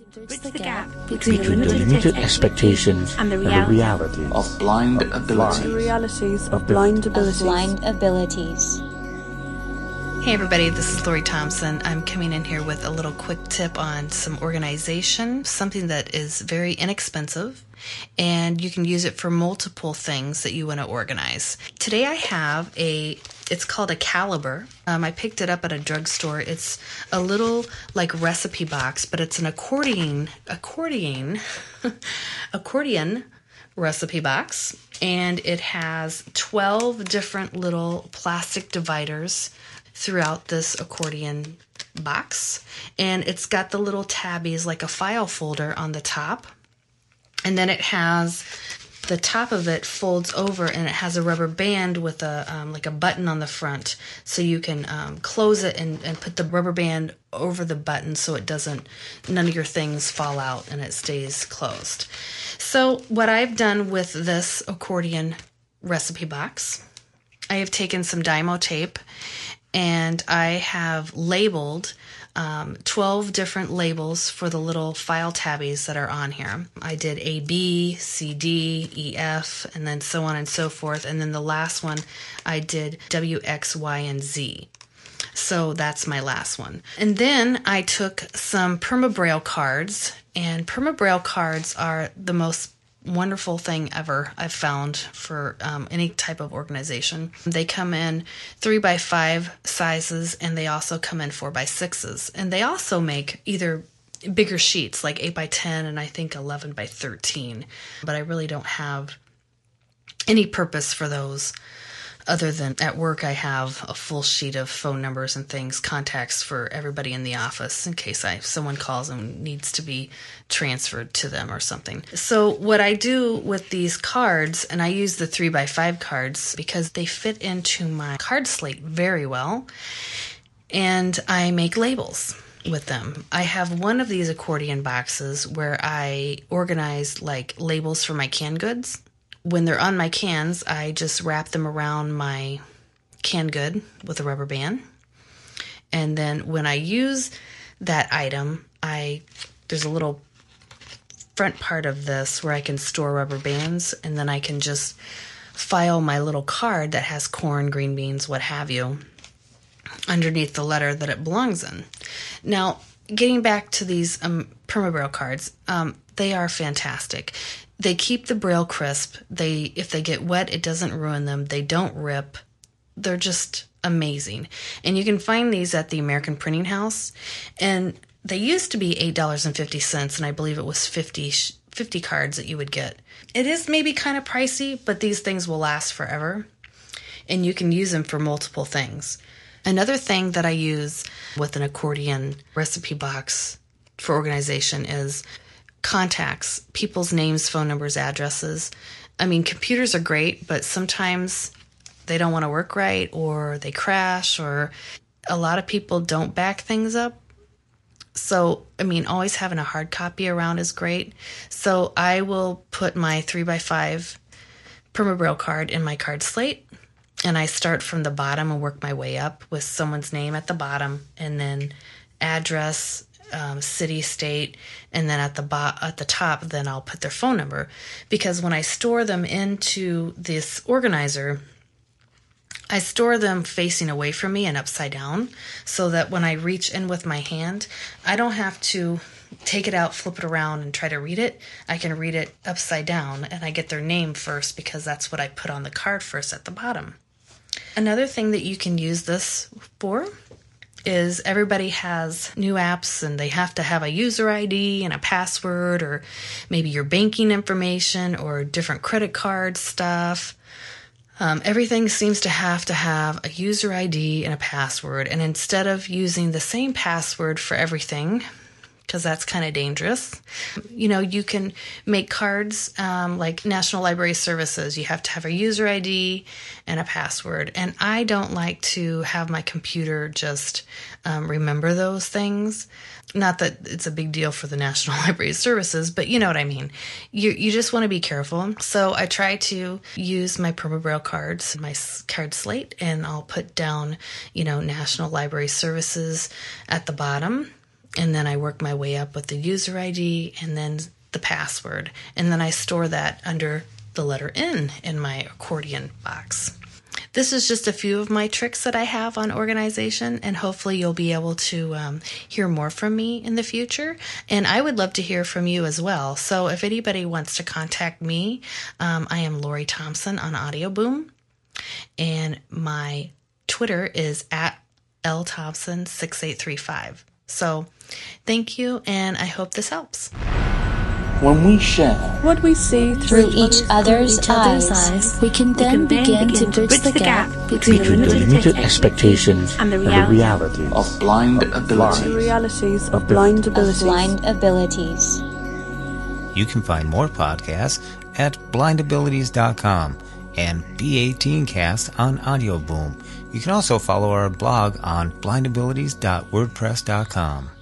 Bridge the gap between the limited expectations and the reality of blind ability. The realities of blind abilities. Hey everybody, this is Lori Thompson. I'm coming in here with a little quick tip on some organization, something that is very inexpensive, and you can use it for multiple things that you want to organize. Today I have it's called a Caliber. I picked it up at a drugstore. It's a little like recipe box, but it's an accordion recipe box, and it has 12 different little plastic dividers throughout this accordion box, and it's got the little tabbies like a file folder on the top, and then it has the top of it folds over, and it has a rubber band with a like a button on the front, so you can close it and put the rubber band over the button so none of your things fall out and it stays closed. So what I've done with this accordion recipe box, I have taken some Dymo tape and I have labeled 12 different labels for the little file tabbies that are on here. I did A, B, C, D, E, F, and then so on and so forth. And then the last one, I did W, X, Y, and Z. So that's my last one. And then I took some Permabraille cards, and Permabraille cards are the most wonderful thing ever I've found for any type of organization. They come in 3x5 sizes, and they also come in 4x6s. And they also make either bigger sheets like 8x10 and I think 11x13. But I really don't have any purpose for those other than at work I have a full sheet of phone numbers and things, contacts for everybody in the office in case someone calls and needs to be transferred to them or something. So what I do with these cards, and I use the 3x5 cards because they fit into my card slate very well, and I make labels with them. I have one of these accordion boxes where I organize like labels for my canned goods. When they're on my cans, I just wrap them around my canned good with a rubber band. And then when I use that item, there's a little front part of this where I can store rubber bands, and then I can just file my little card that has corn, green beans, what have you, underneath the letter that it belongs in. Now, getting back to these Permabraille cards, they are fantastic. They keep the braille crisp. If they get wet, it doesn't ruin them. They don't rip. They're just amazing. And you can find these at the American Printing House. And they used to be $8.50, and I believe it was 50 cards that you would get. It is maybe kind of pricey, but these things will last forever. And you can use them for multiple things. Another thing that I use with an accordion recipe box for organization is contacts, people's names, phone numbers, addresses. I mean, computers are great, but sometimes they don't want to work right, or they crash, or a lot of people don't back things up. So, I mean, always having a hard copy around is great. So I will put my 3x5 Permabraille card in my card slate, and I start from the bottom and work my way up with someone's name at the bottom, and then address, city, state, and then at the top, then I'll put their phone number. Because when I store them into this organizer, I store them facing away from me and upside down, so that when I reach in with my hand, I don't have to take it out, flip it around, and try to read it. I can read it upside down, and I get their name first because that's what I put on the card first at the bottom. Another thing that you can use this for is everybody has new apps, and they have to have a user ID and a password, or maybe your banking information or different credit card stuff. Everything seems to have a user ID and a password, and instead of using the same password for everything, because that's kind of dangerous, you can make cards like National Library Services. You have to have a user ID and a password, and I don't like to have my computer just remember those things. Not that it's a big deal for the National Library Services, but you know what I mean. You just want to be careful. So I try to use my Permabraille cards, my card slate, and I'll put down, National Library Services at the bottom. and then I work my way up with the user ID and then the password. And then I store that under the letter N in my accordion box. This is just a few of my tricks that I have on organization, and hopefully you'll be able to hear more from me in the future. And I would love to hear from you as well. So if anybody wants to contact me, I am Lori Thompson on Audio Boom, and my Twitter is at LThompson6835. So thank you, and I hope this helps. When we share what we see through each other's eyes, we can then begin to bridge the gap between the limited expectations and the reality of blind abilities. The realities of blind abilities. You can find more podcasts at blindabilities.com and B18cast on Audio Boom. You can also follow our blog on blindabilities.wordpress.com.